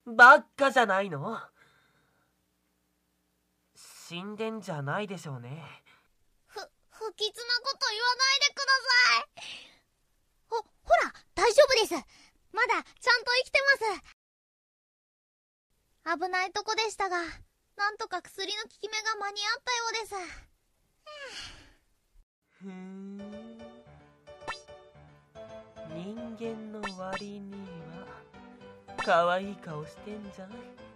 ばっかじゃないの。死んでんじゃないでしょうね。 不吉なこと言わないでください。ほら、大丈夫です。まだちゃんと生きてます。危ないとこでしたが、なんとか薬の効き目が間に合ったようです。 人間の割には可愛い顔してんじゃん。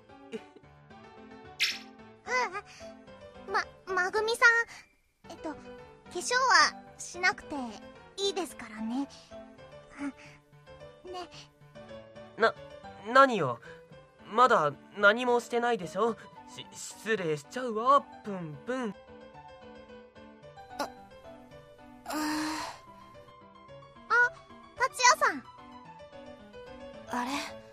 まぐみさん、化粧はしなくていいですからね。ね。 何よ。まだ何もしてないでしょ。失礼しちゃうわ、プンプン。 達也さん。 あれ、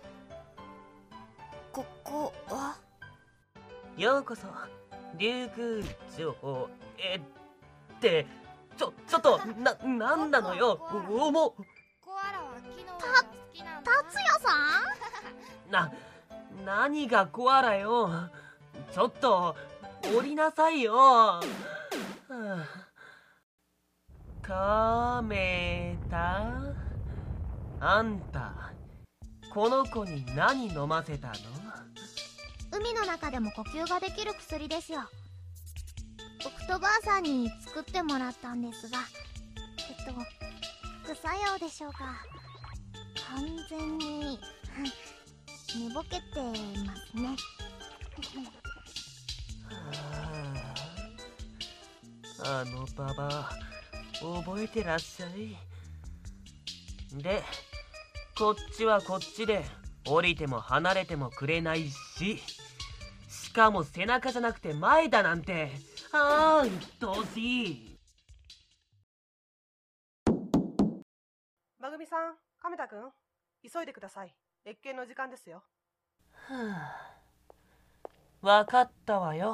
ここは？ ようこそ竜宮城へって。ちょっとなんなのよ。重っ。 コアラは木の上が好きなんだ。 達也さん？ 何がコアラよ。ちょっと降りなさいよ。カメタ、あんたこの子に何飲ませたの？ 海の中でも呼吸ができる薬ですよ。僕とばあさんに作ってもらったんですが、副作用でしょうか。完全に寝ぼけてますね。 あのババア覚えてらっしゃい。でこっちはこっちで降りても離れてもくれないし、しかも背中じゃなくて前だなんて、ああ鬱陶しい。 まぐみさん、亀田くん、急いでください。謁見の時間ですよ。 わかったわよ。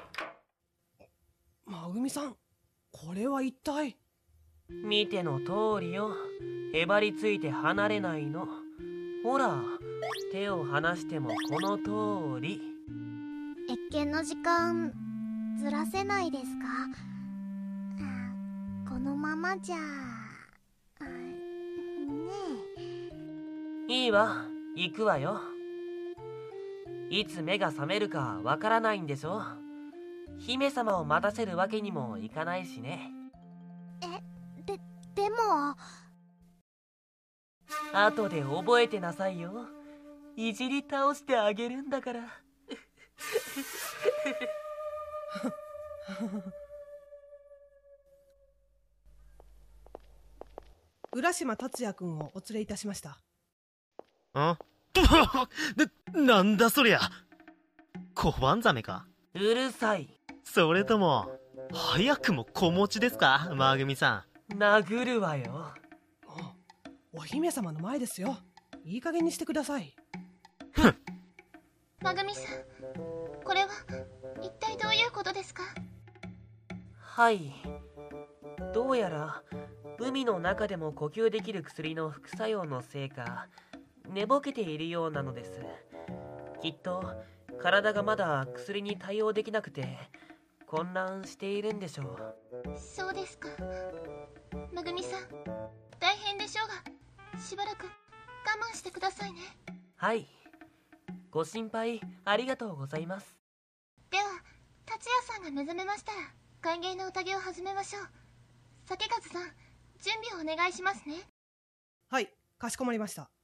まぐみさん、これは一体。 見ての通りよ。へばりついて離れないの。ほら、手を離してもこの通り。 謁見の時間ずらせないですか？このままじゃねえ。いいわ、行くわよ。いつ目が覚めるかわからないんでしょ。姫様を待たせるわけにもいかないしね。 でも後で覚えてなさいよ。いじり倒してあげるんだから。 浦島達也くんをお連れいたしました。 なんだそりゃ。小判ザメか？ うるさい。 それとも早くも子持ちですか、まぐみさん。殴るわよ。 お姫様の前ですよ。いい加減にしてください。 まぐみさん、これは一体どういうことですか？ はい、どうやら海の中でも呼吸できる薬の副作用のせいか寝ぼけているようなのです。きっと体がまだ薬に対応できなくて混乱しているんでしょう。 そうですか。まぐみさん、大変でしょうが、しばらく我慢してくださいね。 はい、ご心配ありがとうございます。 では、達也さんが目覚めましたら歓迎の宴を始めましょう。酒粕さん、準備をお願いしますね。 はい、かしこまりました。